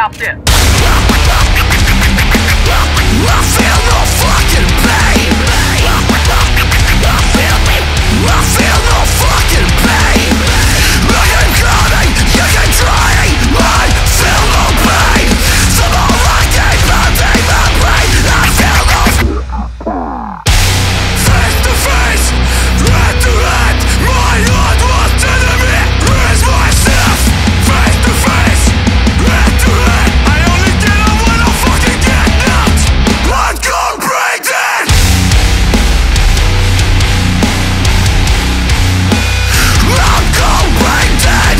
out this. I feel no fucking pain. I feel no fucking pain. I am coming, you can try. I feel no pain. Somehow I keep pounding my brain. I feel no face to face, head to head. My unworst enemy is myself. Face to face, head to head. I only get up when I fucking get knocked. I'm gone brain dead. I'm gone brain dead.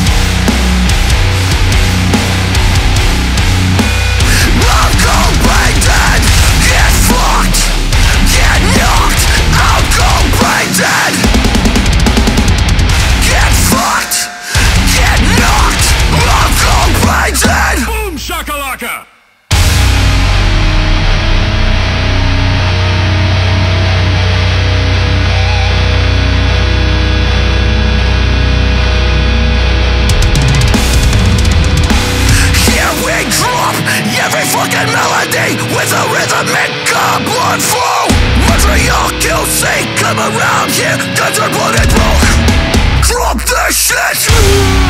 I'm gone brain dead. Get fucked, get knocked. I'm gone brain dead. Get fucked, get knocked. I'm gone brain dead. Boom shakalaka! Here we drop every fucking melody with a rhythmic blood flow. Montreal QC, come around here, guns are blood and broke. Drop this shit.